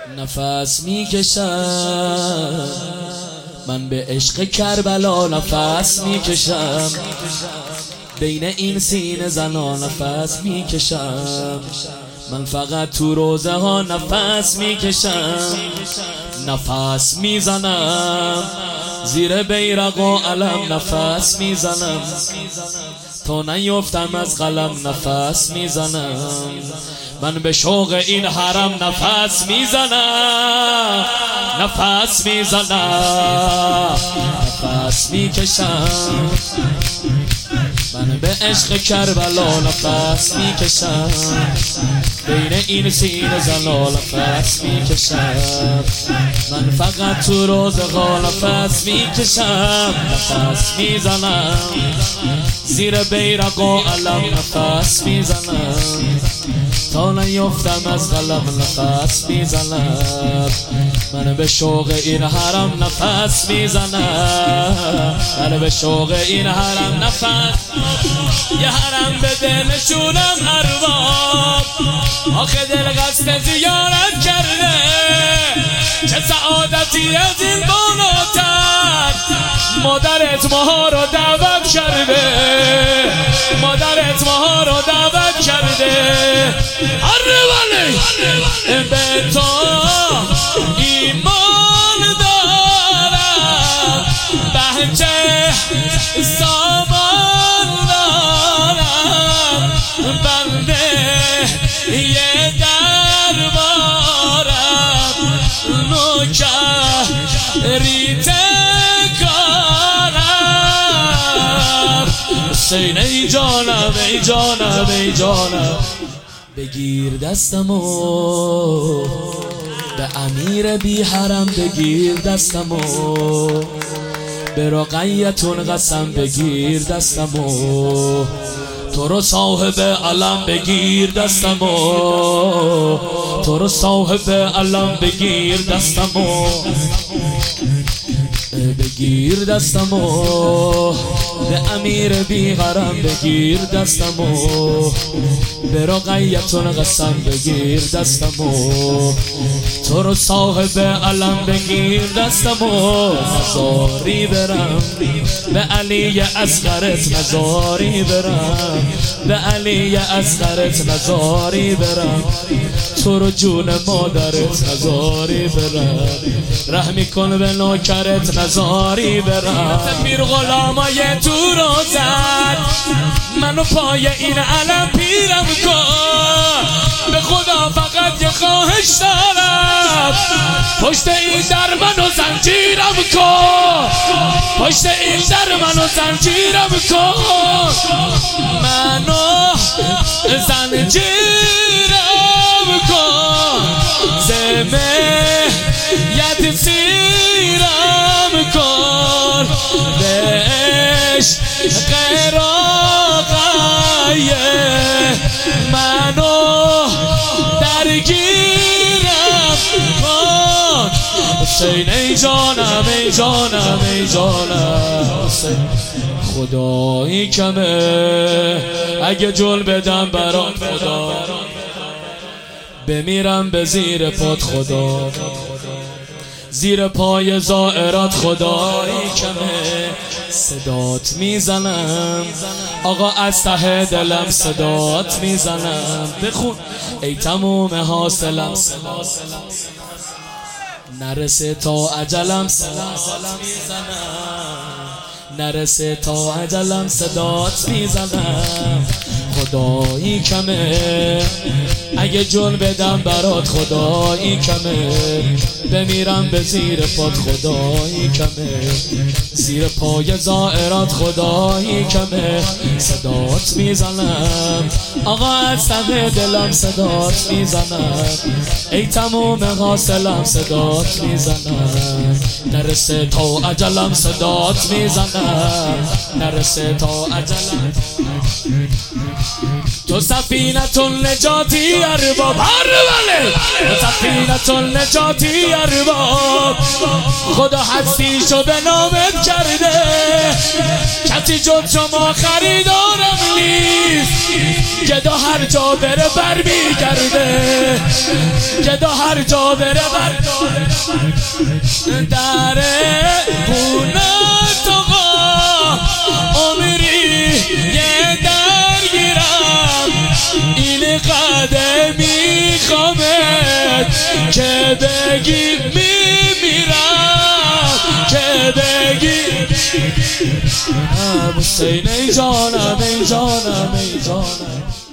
نفس میکشم من به عشق کربلا، نفس میکشم بین این سینه زنا، نفس میکشم من فقط تو روزه ها، نفس میکشم نفس میزنم زیر بیرق و علم، نفس میزنم تا نیفتم از قلم، نفس میزنم من به شوق این حرم، نفس میزنم نفس میزنم نفس میکشم من به عشق کربلا، نفس میکشم بین این سینه زنا، نفس میکشم من فقط تو روزها، نفس میکشم نفس میزنم زیر بیرق و علم، نفس میزنم تا نیفتم از قلم، نفس میزنم من به شوق این حرم، نفس میزنم من به شوق این حرم، نفس یه حرم بده نشونم ارباب، آخه دل قصد زیارت کرده، چه سعادتی از این بالاتر، مادرت ماها رو دعوت کرده، مادرت ماها رو دعوت کرده، عربالی به تو ایمان دارم، بهجه سامان دارم، بنده یه دربارم، نوکری تکارم، حسین ای جانم ای جانم ای جانم، بگیر دستمو به امیر بی حرم، بگیر دستمو به رقیتون قسم، بگیر دستمو تو رو صاحب علم، بگیر دستمو تو رو صاحب علم، بگیر دستمو بگیر دستمو به امیر بی حرم، بگیر دستمو به رقیتون قسم، بگیر دستمو تو رو صاحب علم، بگیر دستمو نزاری برم به علی اصغرت، نزاری برم به علی اصغرت، نزاری برم تو رو جون مادرت، نزاری برم رحمی کن به نوکرت، نزاری برم پیر غلامای تو رو زد، منو پای این علم پیرم کن، به خدا فقط یه خواهش دارم، پشت این در منو زنجیرم کن، پشت این در منو زنجیرم کن، منو زنجیرم کن، زمیت سیرم کن، بهش قراقیه منو درگیرم کن، حسین ای جانم ای جانم ای جانم، خدایی کمه اگه جل بدم برات خدا، بمیرم به زیر پات خدا، زیر پای زائرات خدایی کمه، صدات میزنم آقا از ته دلم، صدات میزنم بخون ای تموم حاصلم، نرسه تا اجلم، صدات میزنم نرسه تا اجلم، صدات میزنم خدایی کمه اگه جون بدم برات، خدایی کمه بمیرم به زیر پات، خدایی کمه زیر پای زائرات، خدایی کمه صدات میزنم آقا از ته دلم، صدات میزنم ای تموم حاصلم، صدات میزنم نرسه تا اجلم، صدات میزنم نرسه تا اجلم. تو سفینة النجاتی ارباب، بله تو سفینة النجاتی ارباب، خدا هستیشو به نامت کرده، کسی جز شما خریدارم نیست، گدا هر جا بره بر میگرده، گدا هر جا بره بر در بونت آقا عمری یه درگیرم، این قدر میخوامت که بگی میمیرم، که بگی حسین ای جانم ای جانم ای جانم.